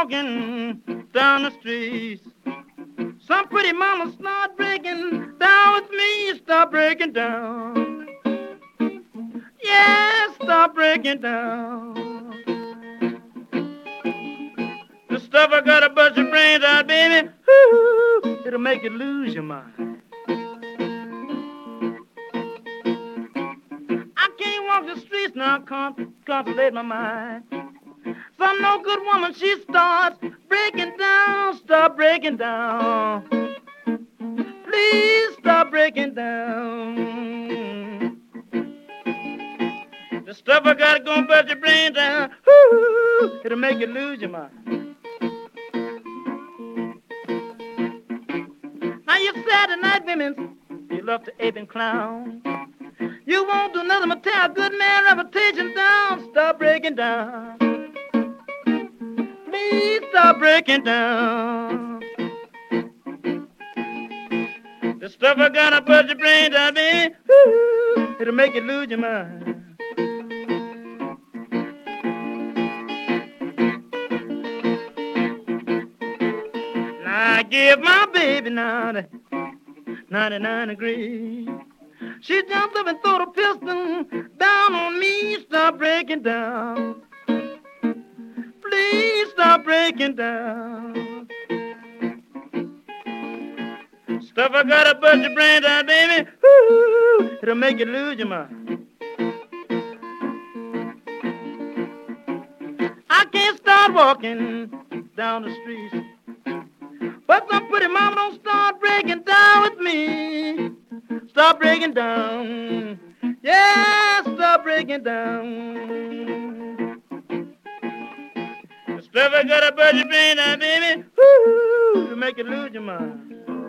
walking down the streets. Some pretty mama start breaking down with me, start breaking down. Yeah, start breaking down. The stuff I gotta bust your brains out, baby. Ooh, it'll make you lose your mind. I can't walk the streets now, contemplate my mind. Some no good woman, she starts breaking down, stop breaking down. Please stop breaking down. The stuff I gotta go and bust your brains down. Ooh, it'll make you lose your mind. Now you Saturday night women, you love to ape and clown. You won't do nothing but tear a good man reputation down. Stop breaking down. Please stop breaking down. The stuff I gotta bust your brains out, baby. Ooh, it'll make you lose your mind. Now I give my baby now the 99 degrees. She jumped up and threw the pistol down on me. Stop breaking down. Please stop breaking down. Stuff I gotta bust your brains out, baby. Ooh, it'll make you lose your mind. I can't start walking down the street, but some pretty mama don't start breaking down with me. Stop breaking down. Yeah, stop breaking down. The stuff I gotta bust your brains out, baby. Ooh, to make you lose your mind.